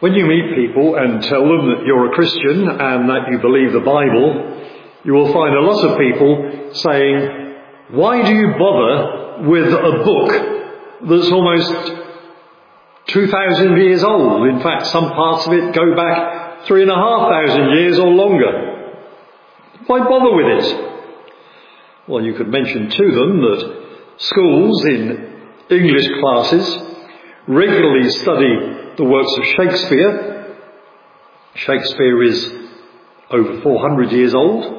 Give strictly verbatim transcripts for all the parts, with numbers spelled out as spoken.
When you meet people and tell them that you're a Christian and that you believe the Bible, you will find a lot of people saying, why do you bother with a book that's almost two thousand years old? In fact, some parts of it go back three and a half thousand years or longer. Why bother with it? Well, you could mention to them that schools in English classes regularly study the works of Shakespeare. Shakespeare is over four hundred years old.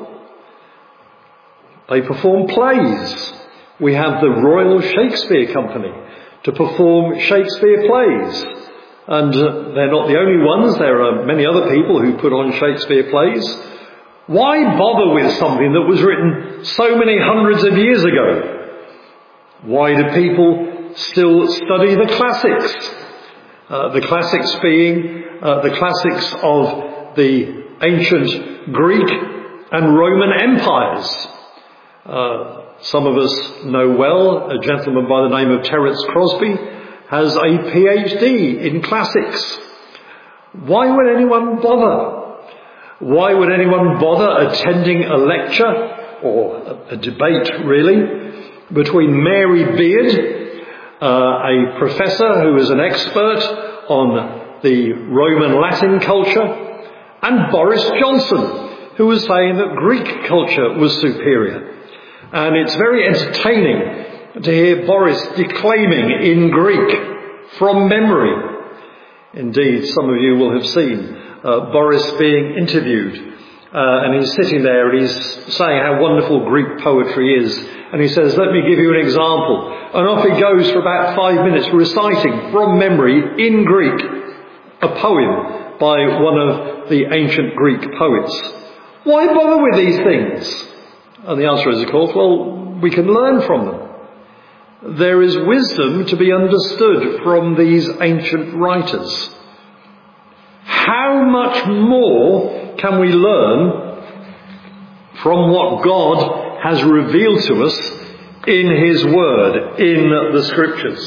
They perform plays. We have the Royal Shakespeare Company to perform Shakespeare plays. And uh, they're not the only ones. There are many other people who put on Shakespeare plays. Why bother with something that was written so many hundreds of years ago? Why do people still study the classics? Uh, the classics being uh, the classics of the ancient Greek and Roman empires. Uh, some of us know well a gentleman by the name of Terence Crosby has a P H D in classics. Why would anyone bother? Why would anyone bother attending a lecture or a, a debate really between Mary Beard, uh, a professor who is an expert on the Roman Latin culture, and Boris Johnson, who was saying that Greek culture was superior? And it's very entertaining to hear Boris declaiming in Greek from memory. Indeed, some of you will have seen uh, Boris being interviewed. Uh, and he's sitting there and he's saying how wonderful Greek poetry is. And he says, let me give you an example. And off he goes for about five minutes reciting from memory in Greek a poem by one of the ancient Greek poets. Why bother with these things? And the answer is, of course, well, we can learn from them. There is wisdom to be understood from these ancient writers. How much more can we learn from what God has revealed to us in His Word, in the Scriptures?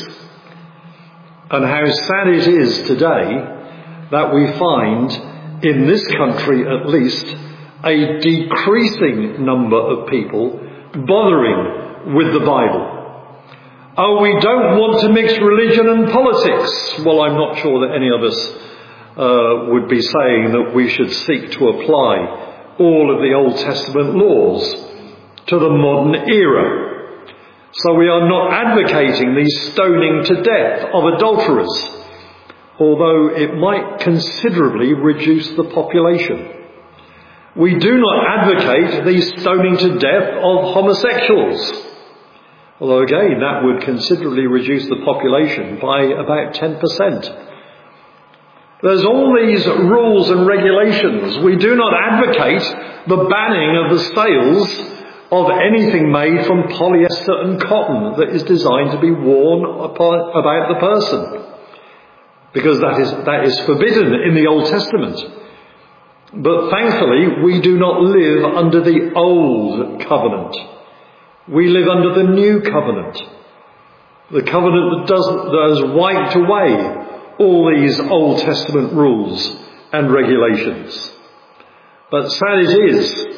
And how sad it is today that we find, in this country at least, a decreasing number of people bothering with the Bible. Oh, we don't want to mix religion and politics. Well, I'm not sure that any of us uh, would be saying that we should seek to apply all of the Old Testament laws to the modern era. So we are not advocating the stoning to death of adulterers, although it might considerably reduce the population. We do not advocate the stoning to death of homosexuals, although again that would considerably reduce the population by about ten percent. There's all these rules and regulations. We do not advocate the banning of the sales of anything made from polyester and cotton that is designed to be worn upon, about the person, because that is, that is forbidden in the Old Testament. But thankfully, we do not live under the old covenant. We live under the new covenant. The covenant that doesn't, that has wiped away all these Old Testament rules and regulations. But sad it is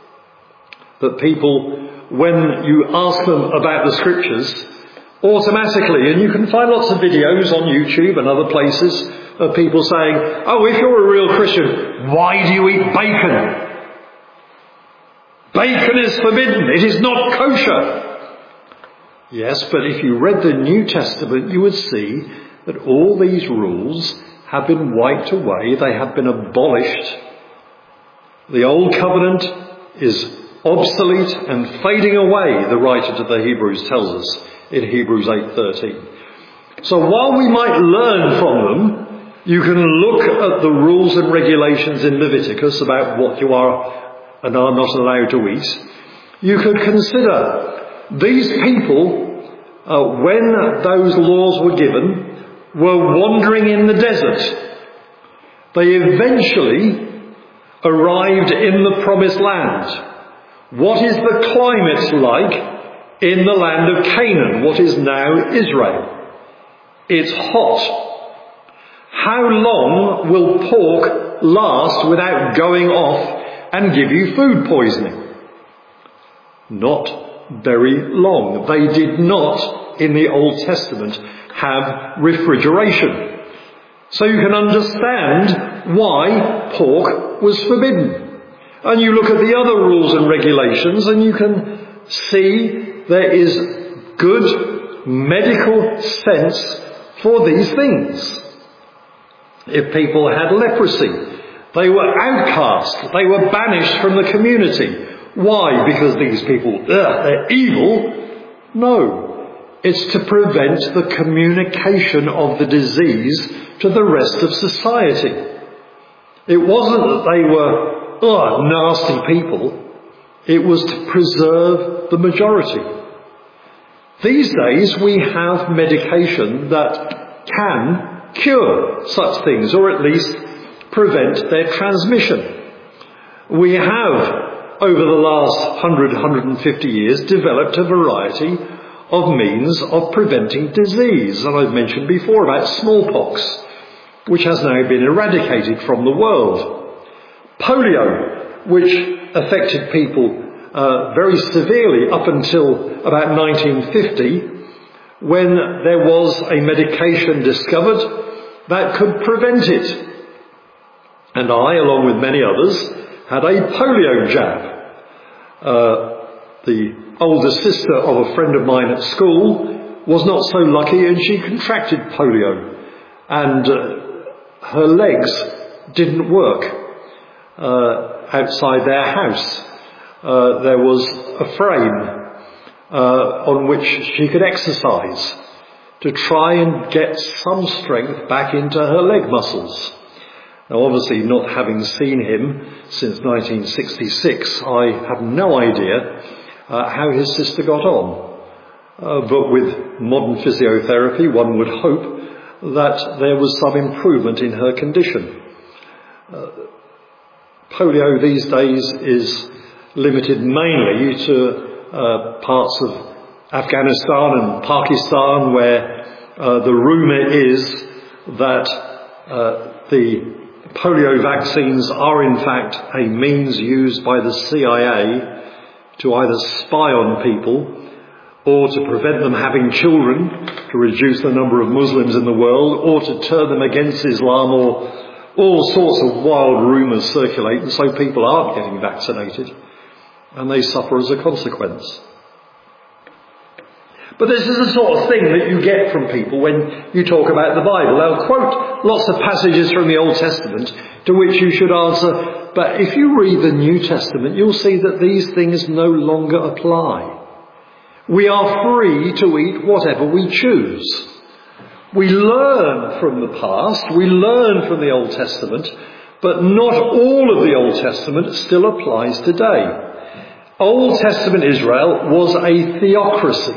that people, when you ask them about the Scriptures, automatically, and you can find lots of videos on YouTube and other places of people saying, oh, if you're a real Christian, why do you eat bacon? Bacon is forbidden. It is not kosher. Yes, but if you read the New Testament, you would see that all these rules have been wiped away. They have been abolished. The old covenant is obsolete and fading away, the writer to the Hebrews tells us in Hebrews eight thirteen. So while we might learn from them, you can look at the rules and regulations in Leviticus about what you are and are not allowed to eat. You could consider these people, uh, when those laws were given, were wandering in the desert. They eventually arrived in the promised land. What is the climate like in the land of Canaan, what is now Israel? It's hot. How long will pork last without going off and give you food poisoning? Not very long. They did not, in the Old Testament, have refrigeration. So you can understand why pork was forbidden. And you look at the other rules and regulations and you can see there is good medical sense for these things. If people had leprosy, they were outcast, they were banished from the community. Why? Because these people, ugh, they're evil? No. It's to prevent the communication of the disease to the rest of society. It wasn't that they were, ugh, nasty people. It was to preserve the majority. These days we have medication that can cure such things, or at least prevent their transmission. We have, over the last one hundred, one hundred fifty years, developed a variety of means of preventing disease. And I've mentioned before about smallpox, which has now been eradicated from the world. Polio, which affected people uh, very severely up until about nineteen fifty, when there was a medication discovered that could prevent it. And I, along with many others, had a polio jab. Uh, the older sister of a friend of mine at school was not so lucky, and she contracted polio. And uh, her legs didn't work uh, outside their house. Uh, there was a frame uh, on which she could exercise to try and get some strength back into her leg muscles. Now, obviously, not having seen him since nineteen sixty-six, I have no idea uh, how his sister got on. Uh, but with modern physiotherapy, one would hope that there was some improvement in her condition. Uh, polio these days is limited mainly to uh, parts of Afghanistan and Pakistan, where uh, the rumour is that uh, the polio vaccines are in fact a means used by the C I A to either spy on people or to prevent them having children, to reduce the number of Muslims in the world, or to turn them against Islam, or all sorts of wild rumours circulate, and so people aren't getting vaccinated and they suffer as a consequence. But this is the sort of thing that you get from people when you talk about the Bible. They'll quote lots of passages from the Old Testament to which you should answer, but if you read the New Testament, you'll see that these things no longer apply. We are free to eat whatever we choose. We learn from the past, we learn from the Old Testament, but not all of the Old Testament still applies today. Old Testament Israel was a theocracy.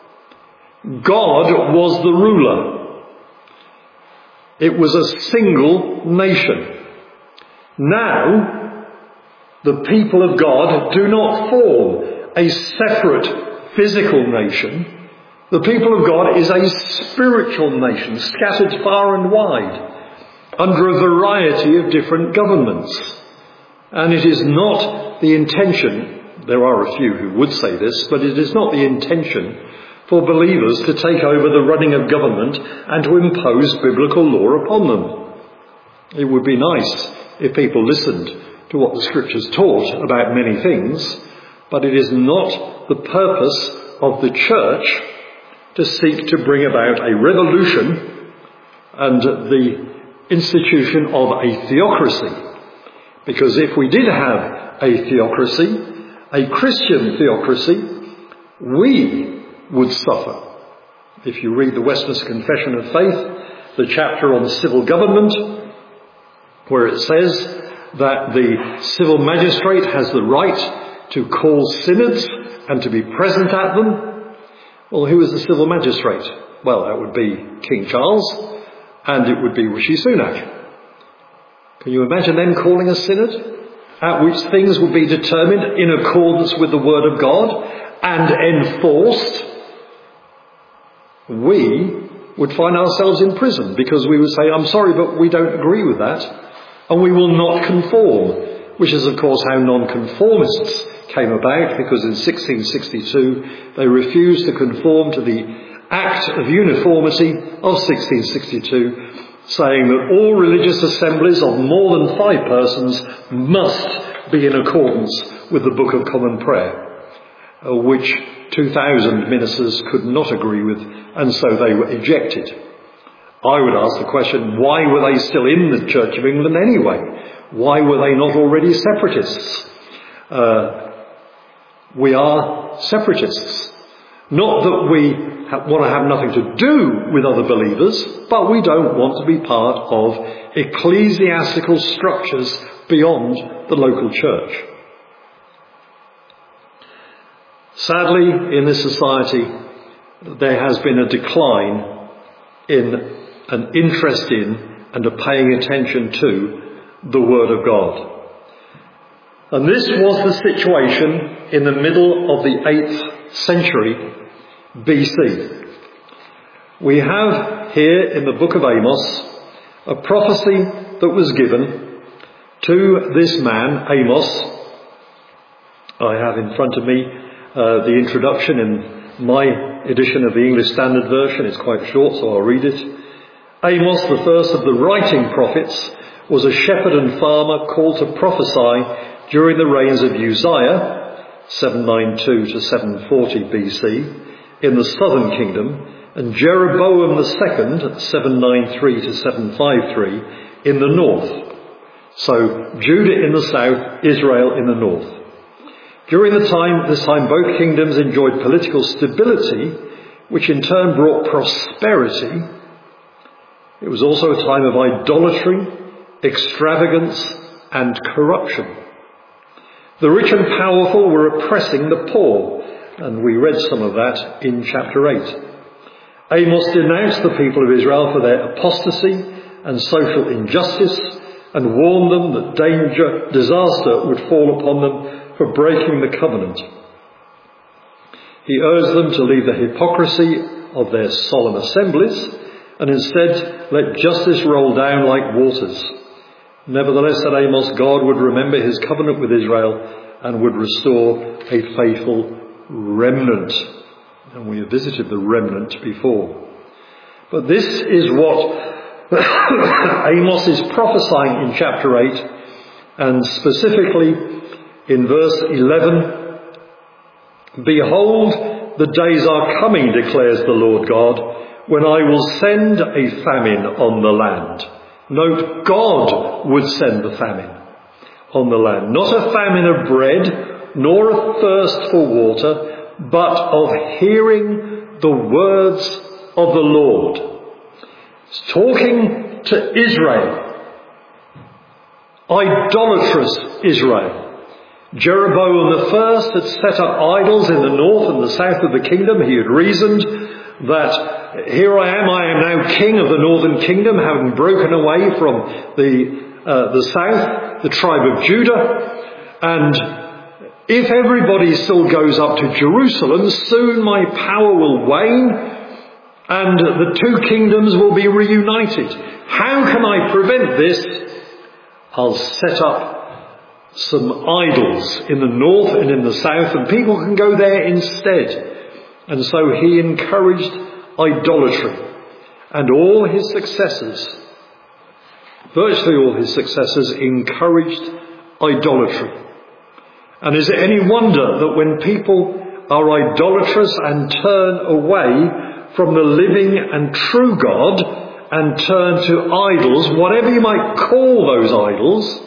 God was the ruler. It was a single nation. Now, the people of God do not form a separate physical nation. The people of God is a spiritual nation, scattered far and wide, under a variety of different governments. And it is not the intention, there are a few who would say this, but it is not the intention for believers to take over the running of government and to impose biblical law upon them. It would be nice if people listened to what the Scriptures taught about many things, but it is not the purpose of the church to seek to bring about a revolution and the institution of a theocracy. Because if we did have a theocracy, a Christian theocracy, we would suffer. If you read the Westminster Confession of Faith, the chapter on civil government, where it says that the civil magistrate has the right to call synods and to be present at them, well, who is the civil magistrate? Well, that would be King Charles, and it would be Rishi Sunak. Can you imagine them calling a synod at which things would be determined in accordance with the Word of God and enforced? We would find ourselves in prison because we would say, I'm sorry, but we don't agree with that, and we will not conform, which is, of course, how nonconformists came about, because in sixteen sixty-two they refused to conform to the Act of Uniformity of sixteen sixty-two, saying that all religious assemblies of more than five persons must be in accordance with the Book of Common Prayer, uh, which two thousand ministers could not agree with, and so they were ejected. I would ask the question, why were they still in the Church of England anyway? Why were they not already separatists? Uh, we are separatists. Not that we ha- want to have nothing to do with other believers, but we don't want to be part of ecclesiastical structures beyond the local church. Sadly, in this society, there has been a decline in an interest in and a paying attention to the Word of God. And this was the situation in the middle of the eighth century B C. We have here in the book of Amos a prophecy that was given to this man, Amos. I have in front of me uh, the introduction in my edition of the English Standard Version. It's quite short, so I'll read it. Amos, the first of the writing prophets, was a shepherd and farmer called to prophesy during the reigns of Uzziah, seven ninety-two to seven forty B C, in the southern kingdom, and Jeroboam the second, seven ninety-three to seven fifty-three, in the north. So Judah in the south, Israel in the north. During the time, this time both kingdoms enjoyed political stability, which in turn brought prosperity. It was also a time of idolatry, extravagance, and corruption. The rich and powerful were oppressing the poor, and we read some of that in chapter eight. Amos denounced the people of Israel for their apostasy and social injustice, and warned them that danger, disaster would fall upon them for breaking the covenant. He urged them to leave the hypocrisy of their solemn assemblies and instead let justice roll down like waters. Nevertheless, said Amos, God would remember his covenant with Israel and would restore a faithful remnant. And we have visited the remnant before. But this is what Amos is prophesying in chapter eight, and specifically in verse eleven. Behold, the days are coming, declares the Lord God, when I will send a famine on the land. Note, God would send the famine on the land. Not a famine of bread, nor a thirst for water, but of hearing the words of the Lord. It's talking to Israel, idolatrous Israel. Jeroboam the first had set up idols in the north and the south of the kingdom. He had reasoned that here I am, I am now king of the northern kingdom, having broken away from the uh, the south, the tribe of Judah. And if everybody still goes up to Jerusalem, soon my power will wane and the two kingdoms will be reunited. How can I prevent this? I'll set up some idols in the north and in the south, and people can go there instead. And so he encouraged idolatry. And all his successors, virtually all his successors, encouraged idolatry. And is it any wonder that when people are idolatrous and turn away from the living and true God and turn to idols, whatever you might call those idols,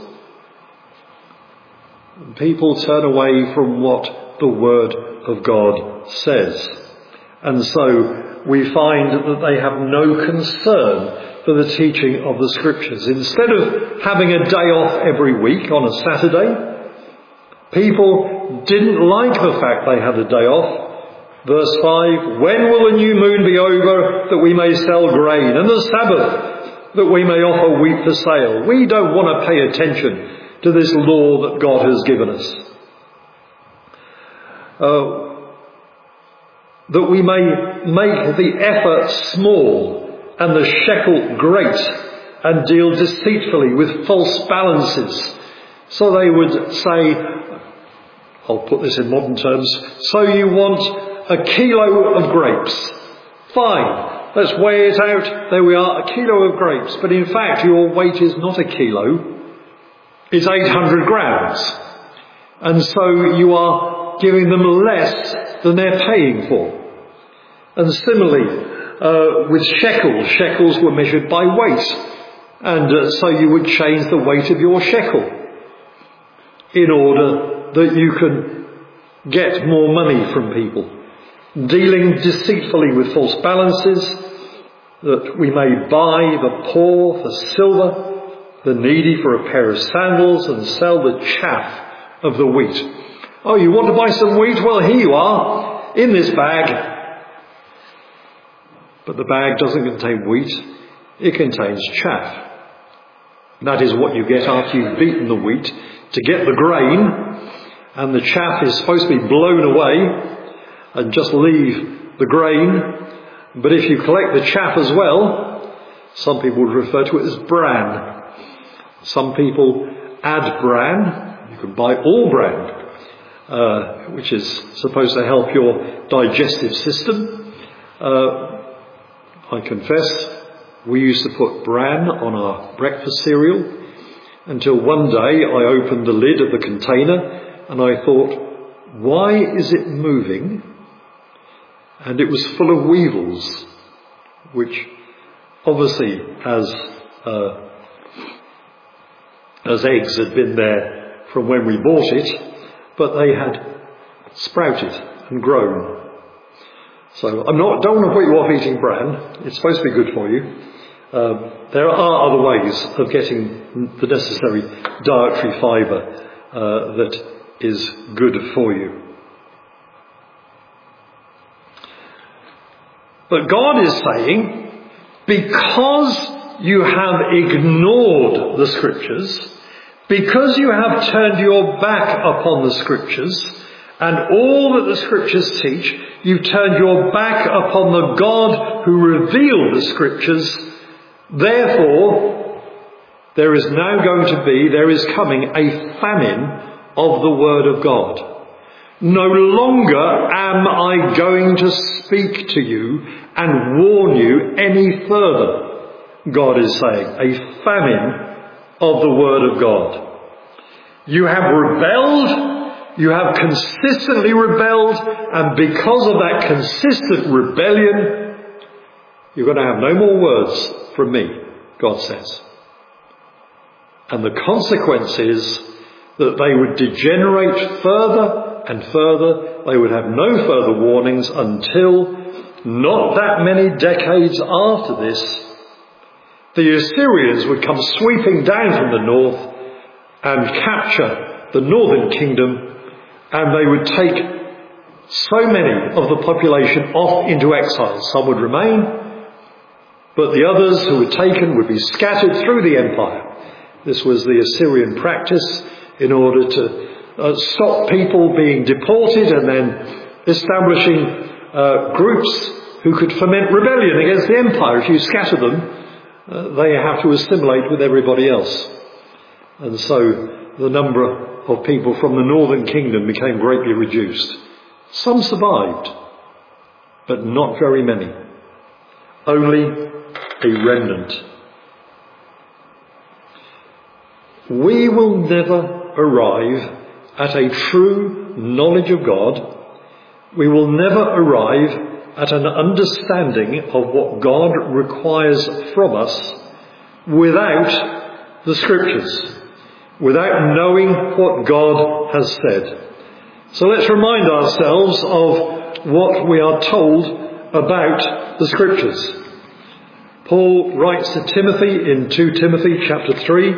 people turn away from what the Word of God says. And so we find that they have no concern for the teaching of the Scriptures. Instead of having a day off every week on a Saturday, people didn't like the fact they had a day off. Verse five, when will the new moon be over that we may sell grain, and the Sabbath that we may offer wheat for sale? We don't want to pay attention to this law that God has given us. Uh, that we may make the effort small and the shekel great, and deal deceitfully with false balances. So they would say, I'll put this in modern terms, so you want a kilo of grapes. Fine, let's weigh it out. There we are, a kilo of grapes. But in fact, your weight is not a kilo, it's eight hundred grams. And so you are giving them less than they're paying for. And similarly, uh, with shekels, shekels were measured by weight. And uh, so you would change the weight of your shekel in order that you can get more money from people. Dealing deceitfully with false balances, that we may buy the poor for silver, the needy for a pair of sandals, and sell the chaff of the wheat. Oh, you want to buy some wheat? Well, here you are, in this bag. But the bag doesn't contain wheat, it contains chaff. That is what you get after you've beaten the wheat to get the grain, and the chaff is supposed to be blown away and just leave the grain. But if you collect the chaff as well, some people would refer to it as bran. Some people add bran. You can buy all bran, uh, which is supposed to help your digestive system. Uh, I confess, we used to put bran on our breakfast cereal until one day I opened the lid of the container and I thought, why is it moving? And it was full of weevils, which obviously as uh, as eggs had been there from when we bought it, but they had sprouted and grown. So I'm not, don't want to put you off eating bran. It's supposed to be good for you. Um, there are other ways of getting the necessary dietary fibre uh, that is good for you. But God is saying, because you have ignored the Scriptures, because you have turned your back upon the Scriptures, and all that the Scriptures teach, you've turned your back upon the God who revealed the Scriptures. Therefore, there is now going to be, there is coming a famine of the Word of God. No longer am I going to speak to you and warn you any further, God is saying. A famine of the Word of God. You have rebelled, you have consistently rebelled, and because of that consistent rebellion, you're going to have no more words from me, God says. And the consequence is that they would degenerate further and further. They would have no further warnings until, not that many decades after this, the Assyrians would come sweeping down from the north and capture the northern kingdom, and they would take so many of the population off into exile. Some would remain, but the others who were taken would be scattered through the empire. This was the Assyrian practice in order to uh, stop people being deported and then establishing uh, groups who could foment rebellion against the empire. If you scatter them, uh, they have to assimilate with everybody else. And so the number of people from the northern kingdom became greatly reduced. Some survived, but not very many. Only a remnant. We will never arrive at a true knowledge of God. We will never arrive at an understanding of what God requires from us without the Scriptures, without knowing what God has said. So let's remind ourselves of what we are told about the Scriptures. Paul writes to Timothy in Second Timothy chapter three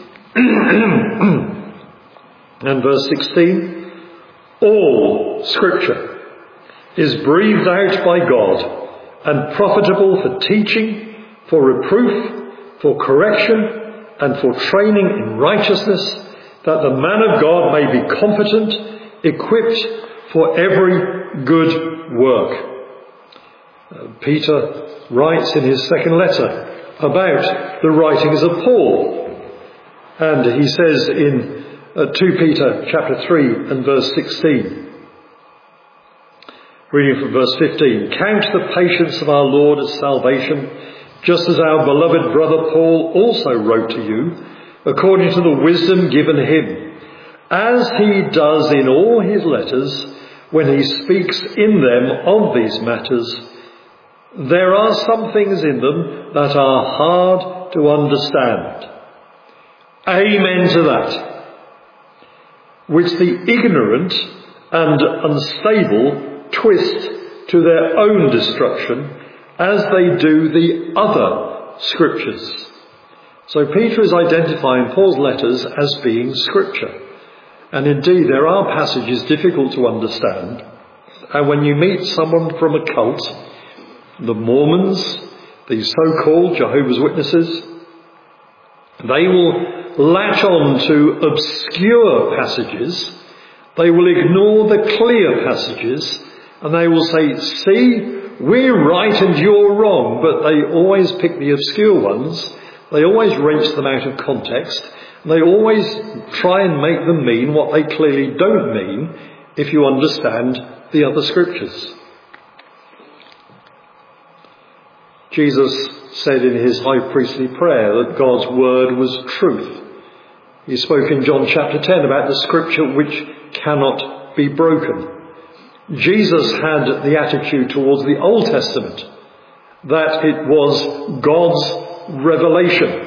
and verse sixteen, all Scripture is breathed out by God and profitable for teaching, for reproof, for correction, and for training in righteousness, that the man of God may be competent, equipped for every good work. Uh, Peter writes in his second letter about the writings of Paul. And he says in uh, Second Peter chapter three and verse sixteen, reading from verse fifteen, "Count the patience of our Lord as salvation, just as our beloved brother Paul also wrote to you, according to the wisdom given him, as he does in all his letters when he speaks in them of these matters. There are some things in them that are hard to understand." Amen to that. "Which the ignorant and unstable twist to their own destruction, as they do the other scriptures." So Peter is identifying Paul's letters as being scripture. And indeed, there are passages difficult to understand. And when you meet someone from a cult, the Mormons, these so-called Jehovah's Witnesses, they will latch on to obscure passages. They will ignore the clear passages, and they will say, "See, we're right and you're wrong," but they always pick the obscure ones. They always wrench them out of context. And they always try and make them mean what they clearly don't mean if you understand the other scriptures. Jesus said in his high priestly prayer that God's word was truth. He spoke in John chapter ten about the scripture which cannot be broken. Jesus had the attitude towards the Old Testament that it was God's revelation.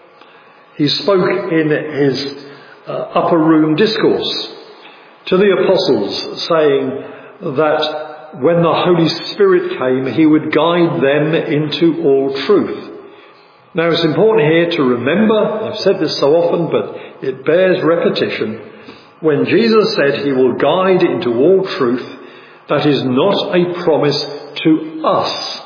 He spoke in his uh, upper room discourse to the apostles, saying that when the Holy Spirit came, he would guide them into all truth. Now, it's important here to remember, I've said this so often, but it bears repetition. When Jesus said he will guide into all truth, that is not a promise to us.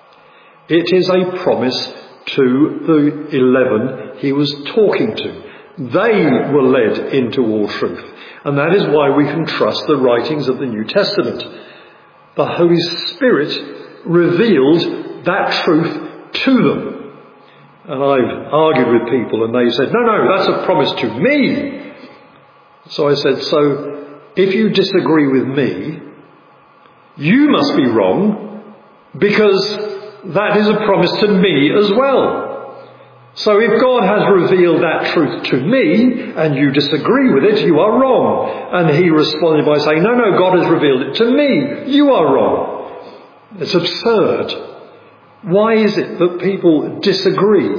It is a promise to the eleven he was talking to. They were led into all truth. And that is why we can trust the writings of the New Testament. The Holy Spirit revealed that truth to them. And I've argued with people and they said, no, no, that's a promise to me. So I said, so if you disagree with me, you must be wrong, because that is a promise to me as well. So if God has revealed that truth to me and you disagree with it, you are wrong. And he responded by saying, no, no, God has revealed it to me. You are wrong. It's absurd. Why is it that people disagree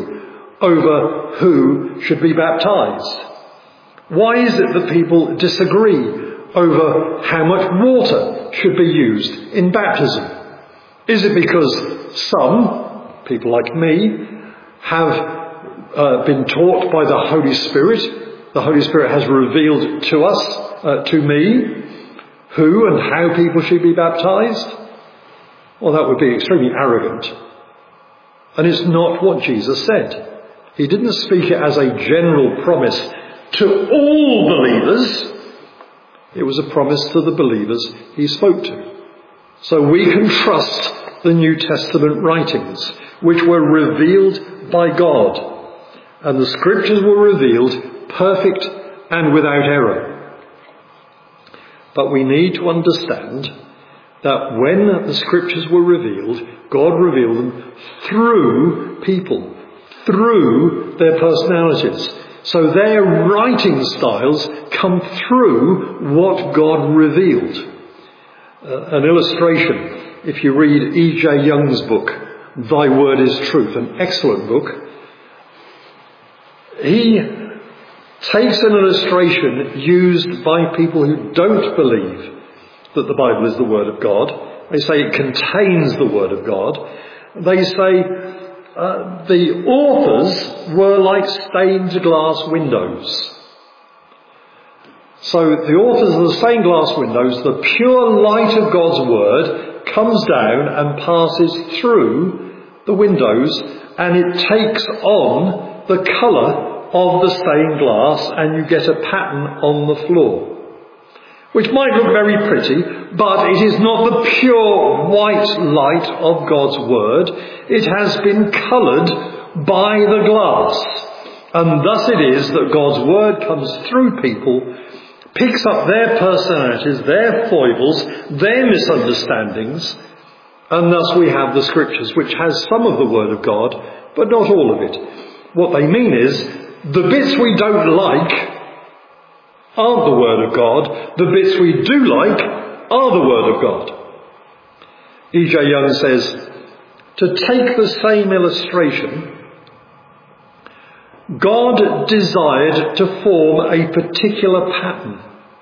over who should be baptized? Why is it that people disagree over how much water should be used in baptism? Is it because some, people like me, have uh, been taught by the Holy Spirit? The Holy Spirit has revealed to us, uh, to me, who and how people should be baptized? Well, that would be extremely arrogant. And it's not what Jesus said. He didn't speak it as a general promise to all believers. It was a promise to the believers he spoke to. So we can trust the New Testament writings, which were revealed by God. And the scriptures were revealed perfect and without error. But we need to understand that when the scriptures were revealed, God revealed them through people, through their personalities. So their writing styles come through what God revealed. Uh, an illustration, if you read E J Young's book, Thy Word is Truth, an excellent book, he takes an illustration used by people who don't believe that the Bible is the Word of God. They say it contains the Word of God. They say uh, the authors were like stained glass windows. So the authors of the stained glass windows, the pure light of God's Word comes down and passes through the windows, and it takes on the colour of the stained glass, and you get a pattern on the floor. which might look very pretty, but it is not the pure white light of God's Word. It has been coloured by the glass. And thus it is that God's Word comes through people, picks up their personalities, their foibles, their misunderstandings, and thus we have the Scriptures, which has some of the Word of God, but not all of it. What they mean is, the bits we don't like aren't the Word of God. The bits we do like are the Word of God. E J Young says, to take the same illustration, God desired to form a particular pattern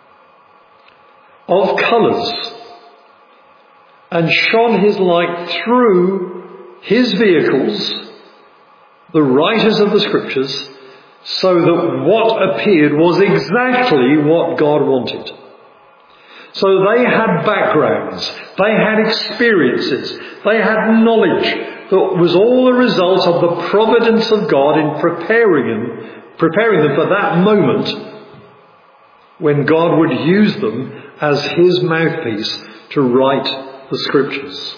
of colours and shone his light through his vehicles, the writers of the Scriptures, so that what appeared was exactly what God wanted. So they had backgrounds, they had experiences, they had knowledge that was all the result of the providence of God in preparing them, preparing them for that moment when God would use them as his mouthpiece to write the Scriptures.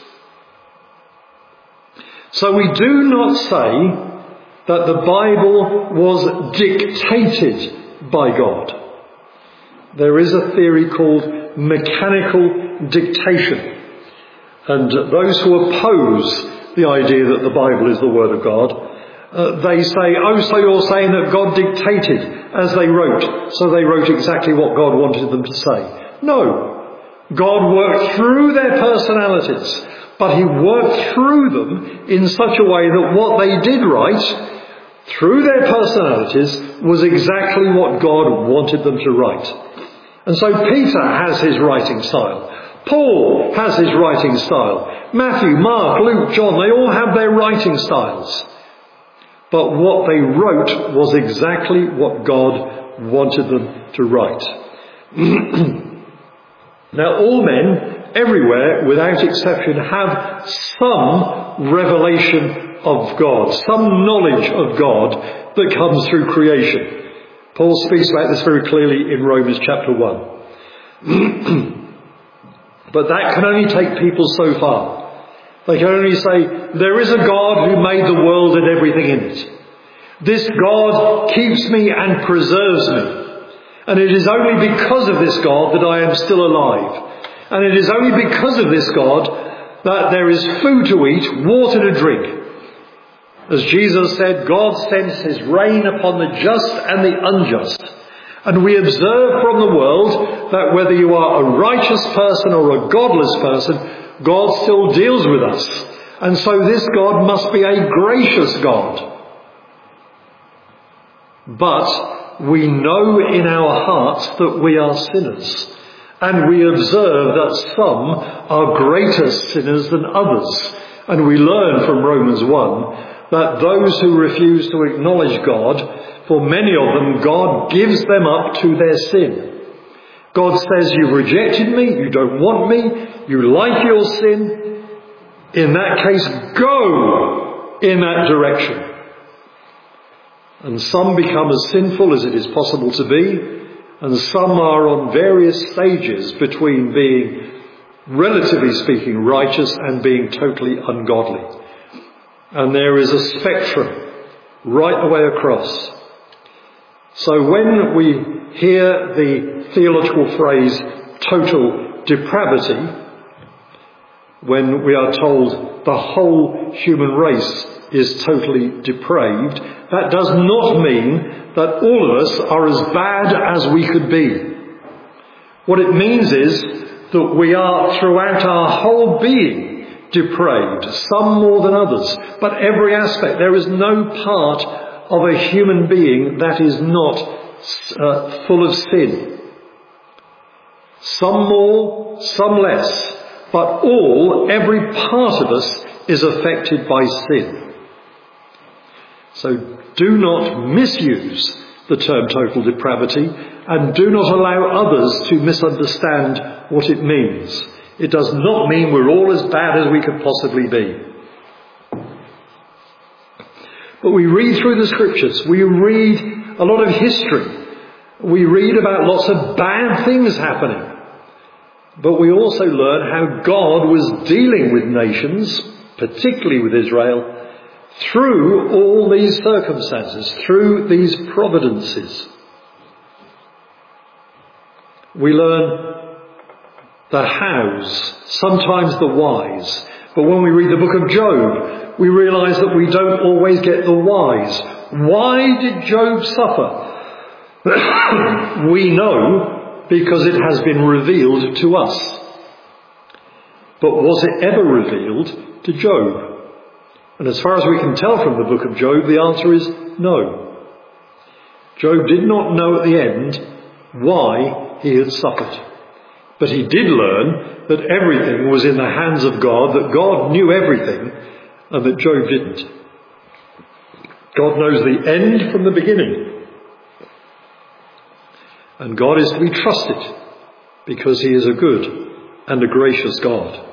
So we do not say that the Bible was dictated by God. There is a theory called mechanical dictation. And those who oppose the idea that the Bible is the Word of God, uh, they say, oh, so you're saying that God dictated as they wrote, so they wrote exactly what God wanted them to say. No. God worked through their personalities, but he worked through them in such a way that what they did write, through their personalities, was exactly what God wanted them to write. And so Peter has his writing style. Paul has his writing style. Matthew, Mark, Luke, John, they all have their writing styles. But what they wrote was exactly what God wanted them to write. Now, all men, everywhere, without exception, have some revelation of God, some knowledge of God that comes through creation. Paul speaks about this very clearly in Romans chapter one. But that can only take people so far. They can only say, there is a God who made the world and everything in it. This God keeps me and preserves me. And it is only because of this God that I am still alive. And it is only because of this God that there is food to eat, water to drink. As Jesus said, God sends his rain upon the just and the unjust. And we observe from the world that whether you are a righteous person or a godless person, God still deals with us. And so this God must be a gracious God. But we know in our hearts that we are sinners. And we observe that some are greater sinners than others. And we learn from Romans one that those who refuse to acknowledge God, for many of them, God gives them up to their sin. God says, you've rejected me, you don't want me, you like your sin. In that case, go in that direction. And some become as sinful as it is possible to be, and some are on various stages between being, relatively speaking, righteous and being totally ungodly. And there is a spectrum right the way across. So when we hear the theological phrase total depravity, when we are told the whole human race is totally depraved, that does not mean that all of us are as bad as we could be. What it means is that we are throughout our whole being depraved, some more than others, but every aspect. There is no part of a human being that is not uh, full of sin. Some more, some less, but all, every part of us is affected by sin. So do not misuse the term total depravity, and do not allow others to misunderstand what it means. It does not mean we're all as bad as we could possibly be. But we read through the Scriptures. We read a lot of history. We read about lots of bad things happening. But we also learn how God was dealing with nations, particularly with Israel, through all these circumstances, through these providences. We learn the hows, sometimes the whys. But when we read the book of Job, we realise that we don't always get the whys. Why did Job suffer? We know because it has been revealed to us. But was it ever revealed to Job? And as far as we can tell from the book of Job, the answer is no. Job did not know at the end why he had suffered. But he did learn that everything was in the hands of God, that God knew everything, and that Job didn't. God knows the end from the beginning. And God is to be trusted because he is a good and a gracious God.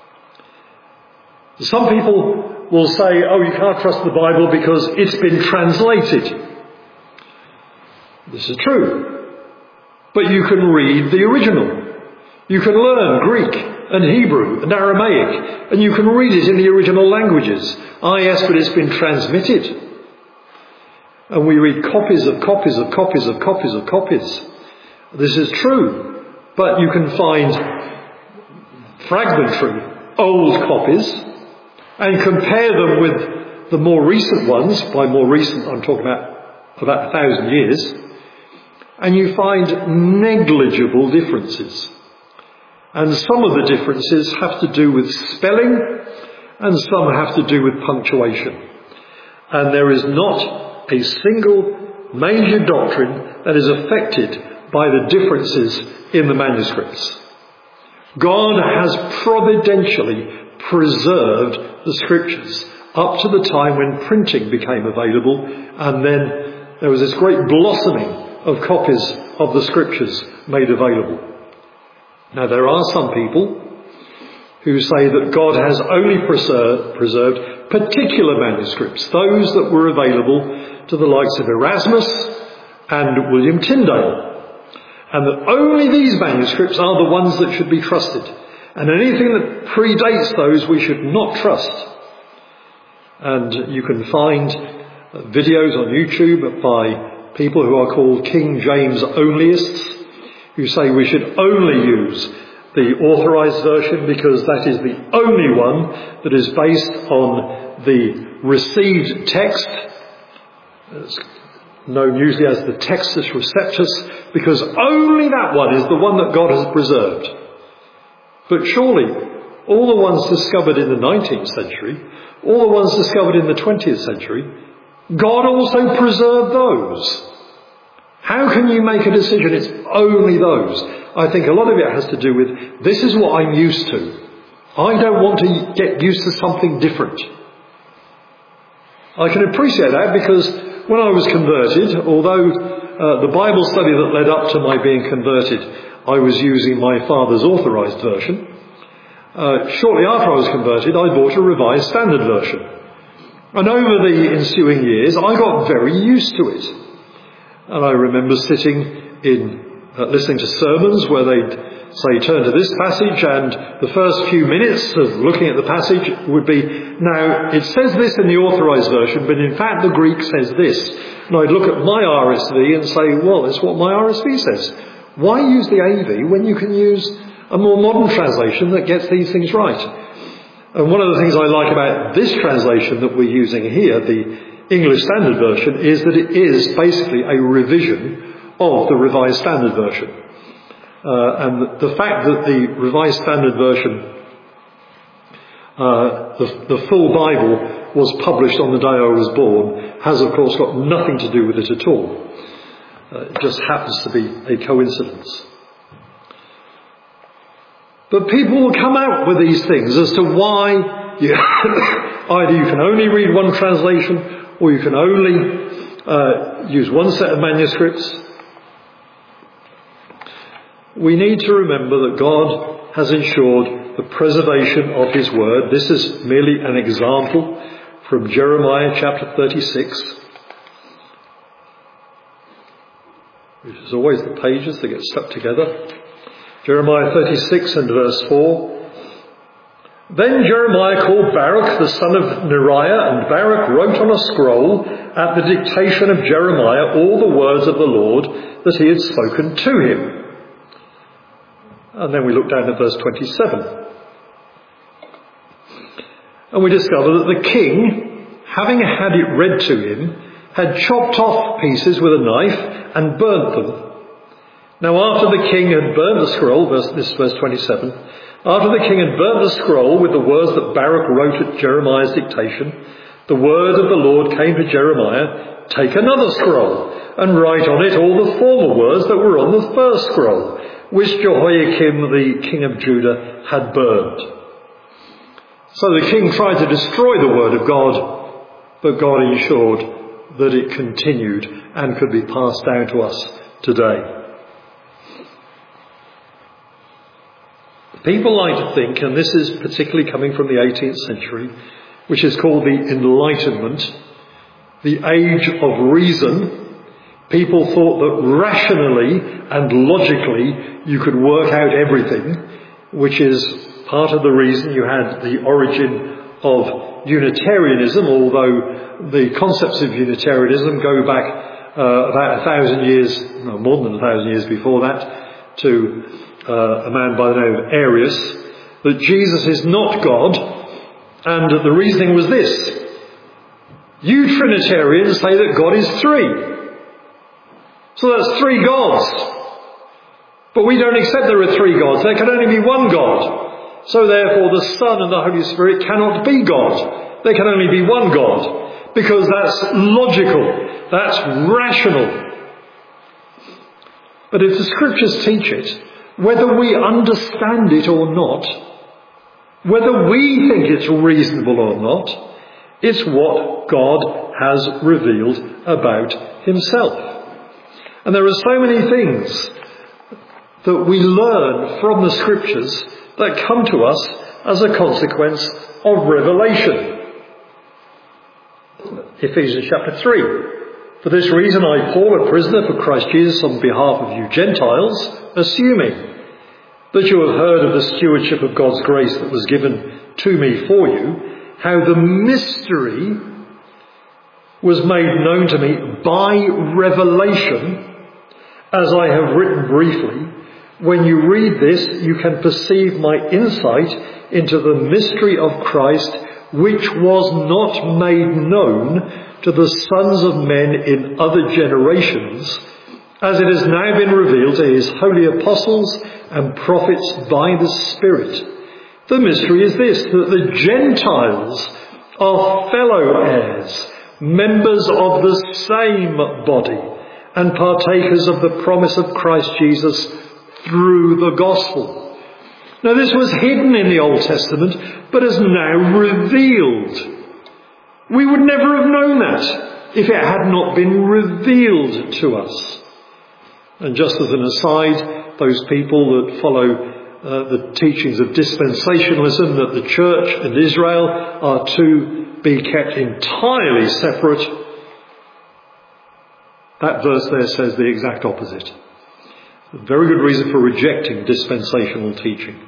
Some people will say, oh, you can't trust the Bible because it's been translated. This is true. But you can read the original. You can learn Greek and Hebrew and Aramaic, and you can read it in the original languages. Ah, yes, but it's been transmitted. And we read copies of copies of copies of copies of copies. This is true. But you can find fragmentary old copies and compare them with the more recent ones. By more recent, I'm talking about about a thousand years. And you find negligible differences. And some of the differences have to do with spelling, and some have to do with punctuation. And there is not a single major doctrine that is affected by the differences in the manuscripts. God has providentially preserved the scriptures up to the time when printing became available, and then there was this great blossoming of copies of the scriptures made available. Now, there are some people who say that God has only preserved, preserved particular manuscripts, those that were available to the likes of Erasmus and William Tyndale, and that only these manuscripts are the ones that should be trusted, and anything that predates those we should not trust. And you can find videos on YouTube by people who are called King James onlyists, who say we should only use the authorised version because that is the only one that is based on the received text. It's known usually as the Textus Receptus, because only that one is the one that God has preserved. But surely all the ones discovered in the nineteenth century, all the ones discovered in the twentieth century, God also preserved those. How can you make a decision it's only those? I think a lot of it has to do with, this is what I'm used to. I don't want to get used to something different. I can appreciate that because when I was converted, although uh, the Bible study that led up to my being converted, I was using my father's authorised version. Uh, shortly after I was converted, I bought a Revised Standard Version. And over the ensuing years, I got very used to it. And I remember sitting in, uh, listening to sermons where they'd say, turn to this passage, and the first few minutes of looking at the passage would be, now, it says this in the authorised version, but in fact the Greek says this. And I'd look at my R S V and say, well, that's what my R S V says. Why use the A V when you can use a more modern translation that gets these things right? And one of the things I like about this translation that we're using here, the English Standard Version, is that it is basically a revision of the Revised Standard Version. Uh, and the fact that the Revised Standard Version, uh, the, the full Bible, was published on the day I was born, has of course got nothing to do with it at all. Uh, it just happens to be a coincidence. But people will come out with these things as to why you either you can only read one translation, or you can only uh, use one set of manuscripts. We need to remember that God has ensured the preservation of his word. This is merely an example from Jeremiah chapter thirty-six, which is always the pages that get stuck together. Jeremiah thirty-six and verse four. Then Jeremiah called Baruch the son of Neriah, and Baruch wrote on a scroll at the dictation of Jeremiah all the words of the Lord that he had spoken to him. And then we look down at verse twenty-seven. And we discover that the king, having had it read to him, had chopped off pieces with a knife and burnt them. Now after the king had burnt the scroll, verse, this is verse twenty-seven, after the king had burnt the scroll with the words that Baruch wrote at Jeremiah's dictation, the word of the Lord came to Jeremiah, take another scroll and write on it all the former words that were on the first scroll, which Jehoiakim the king of Judah had burned. So the king tried to destroy the word of God, but God ensured that it continued and could be passed down to us today. People like to think, and this is particularly coming from the eighteenth century, which is called the Enlightenment, the age of reason. People thought that rationally and logically you could work out everything, which is part of the reason you had the origin of Unitarianism, although the concepts of Unitarianism go back uh, about a thousand years, no, more than a thousand years before that, to uh, a man by the name of Arius, that Jesus is not God, and the reasoning was this. You Trinitarians say that God is three. So that's three gods. But we don't accept there are three gods. There can only be one God. So therefore the Son and the Holy Spirit cannot be God. There can only be one God. Because that's logical. That's rational. But if the Scriptures teach it, whether we understand it or not, whether we think it's reasonable or not, it's what God has revealed about himself. And there are so many things that we learn from the Scriptures that come to us as a consequence of revelation. Ephesians chapter three. For this reason I, Paul, a prisoner for Christ Jesus on behalf of you Gentiles, assuming that you have heard of the stewardship of God's grace that was given to me for you, how the mystery was made known to me by revelation, as I have written briefly. When you read this, you can perceive my insight into the mystery of Christ, which was not made known to the sons of men in other generations, as it has now been revealed to his holy apostles and prophets by the Spirit. The mystery is this, that the Gentiles are fellow heirs, members of the same body, and partakers of the promise of Christ Jesus through the gospel. Now this was hidden in the Old Testament, but is now revealed. We would never have known that if it had not been revealed to us. And just as an aside, those people that follow uh, the teachings of dispensationalism, that the church and Israel are to be kept entirely separate, that verse there says the exact opposite. A very good reason for rejecting dispensational teaching.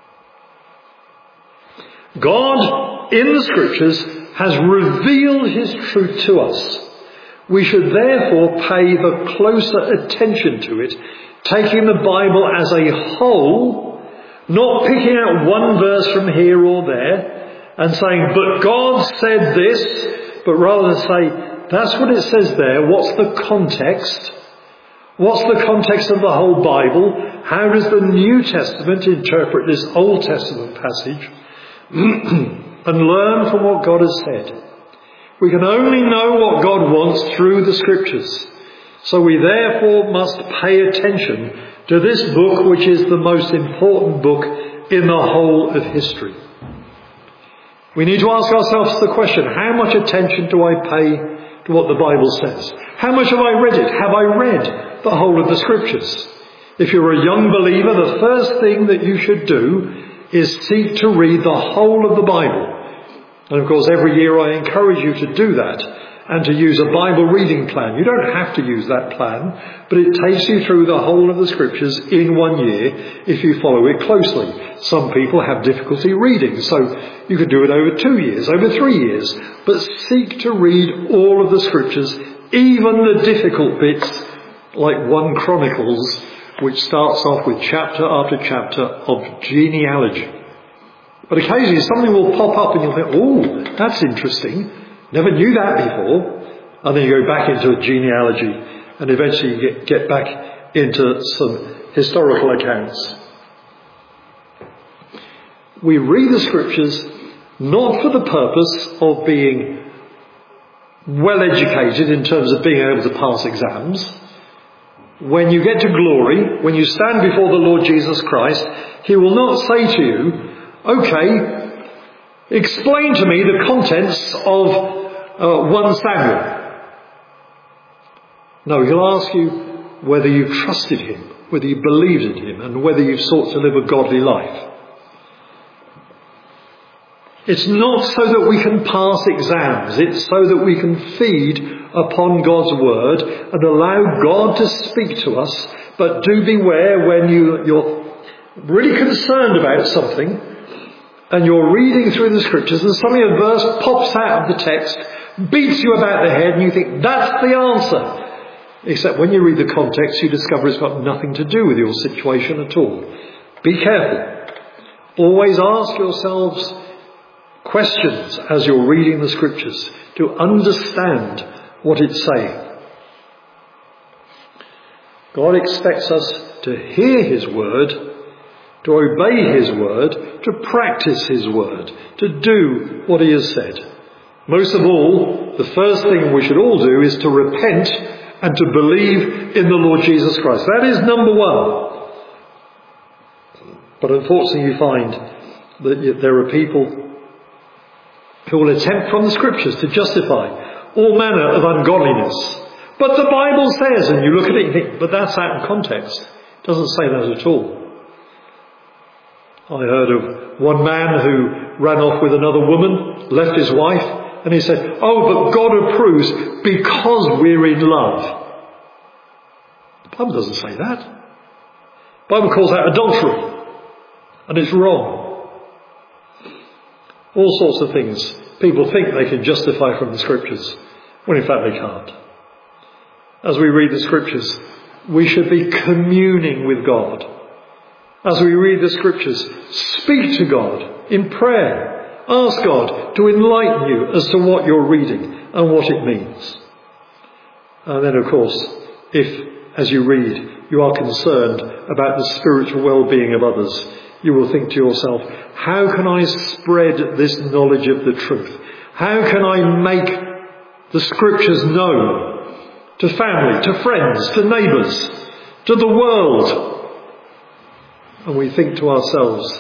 God, in the Scriptures, has revealed his truth to us. We should therefore pay the closer attention to it, taking the Bible as a whole, not picking out one verse from here or there and saying, but God said this, but rather say, that's what it says there. What's the context? What's the context of the whole Bible? How does the New Testament interpret this Old Testament passage? And learn from what God has said. We can only know what God wants through the Scriptures. So we therefore must pay attention to this book, which is the most important book in the whole of history. We need to ask ourselves the question, how much attention do I pay to what the Bible says? How much have I read it? Have I read the whole of the Scriptures? If you're a young believer, the first thing that you should do is seek to read the whole of the Bible. And of course, every year I encourage you to do that. and to use a Bible reading plan. You don't have to use that plan, but it takes you through the whole of the scriptures in one year if you follow it closely. Some people have difficulty reading, so you could do it over two years, over three years, but seek to read all of the scriptures, even the difficult bits, like First Chronicles, which starts off with chapter after chapter of genealogy. But occasionally something will pop up and you'll think, oh, that's interesting. Never knew that before. And then you go back into a genealogy and eventually you get, get back into some historical accounts. We read the scriptures not for the purpose of being well educated in terms of being able to pass exams. When you get to glory, when you stand before the Lord Jesus Christ, He will not say to you, okay, explain to me the contents of uh, First Samuel. No, He'll ask you whether you trusted Him, whether you believed in Him, and whether you've sought to live a godly life. It's not so that we can pass exams. It's so that we can feed upon God's word and allow God to speak to us. But do beware when you, you're really concerned about something and you're reading through the scriptures and suddenly a verse pops out of the text, beats you about the head, and you think, that's the answer. Except when you read the context, you discover it's got nothing to do with your situation at all. Be careful. Always ask yourselves questions as you're reading the scriptures to understand what it's saying. God expects us to hear His word, to obey His word, to practice His word, to do what He has said. Most of all, the first thing we should all do is to repent and to believe in the Lord Jesus Christ. That is number one. But unfortunately you find that there are people who will attempt from the scriptures to justify all manner of ungodliness. But the Bible says, and you look at it and think, but that's out of context. It doesn't say that at all. I heard of one man who ran off with another woman, left his wife, and he said, oh, but God approves because we're in love. The Bible doesn't say that. The Bible calls that adultery, and it's wrong. All sorts of things people think they can justify from the scriptures, when in fact they can't. As we read the scriptures, we should be communing with God. As we read the scriptures, speak to God in prayer. Ask God to enlighten you as to what you're reading and what it means. And then, of course, if, as you read, you are concerned about the spiritual well-being of others, you will think to yourself, how can I spread this knowledge of the truth? How can I make the scriptures known to family, to friends, to neighbours, to the world? And we think to ourselves,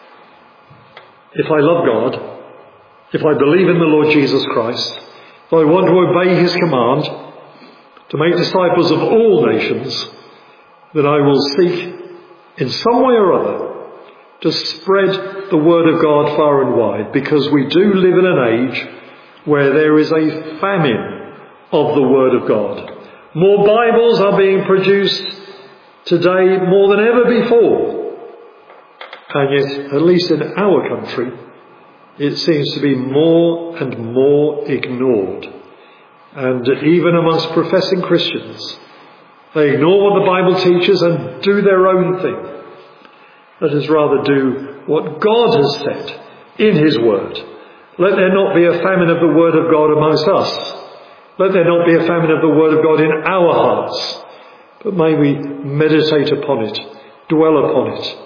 if I love God, if I believe in the Lord Jesus Christ, if I want to obey His command to make disciples of all nations, then I will seek in some way or other to spread the word of God far and wide, because we do live in an age where there is a famine of the word of God. More Bibles are being produced today more than ever before. And yet, at least in our country, it seems to be more and more ignored. And even amongst professing Christians, they ignore what the Bible teaches and do their own thing. Let us rather do what God has said in His word. Let there not be a famine of the word of God amongst us. Let there not be a famine of the word of God in our hearts. But may we meditate upon it, dwell upon it,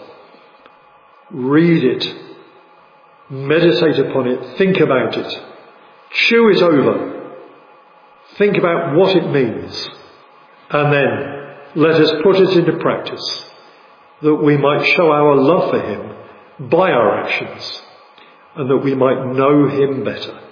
read it, meditate upon it, think about it, chew it over, think about what it means, and then let us put it into practice, that we might show our love for Him by our actions, and that we might know Him better.